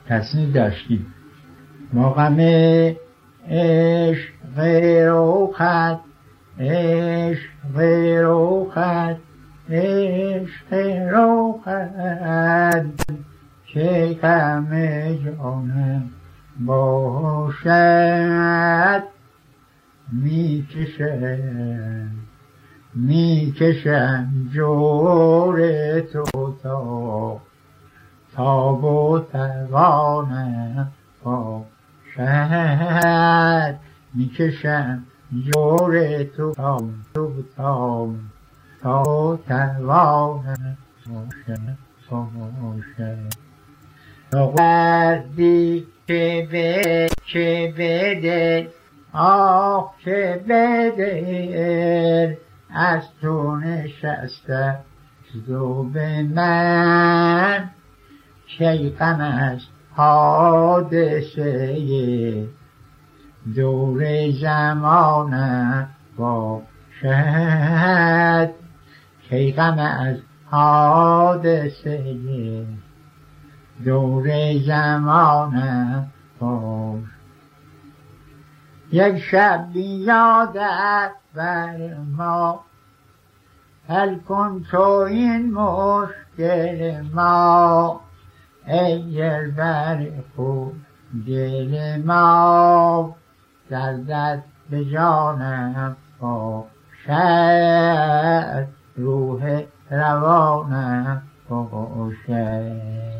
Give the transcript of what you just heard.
تصنیف داشتیم. با غم عشق روخت، عشق روخت، عشق روخت، که غم جانم باشد. میکشم میکشم جور تو تا و توانم باشد. میکشم جور تو تا و توانم باشد. وقتی که بده آه که بده از تو نشسته ذوب من، که غم از حادثه دور زمانم باشد. که غم از حادثه دور زمانم باشد. یک شب بیادت بر ما، حل کن تو این مشکل ما. ای دلبر خوب دل ما، دردت به جانم باشد، روح روانم باشد.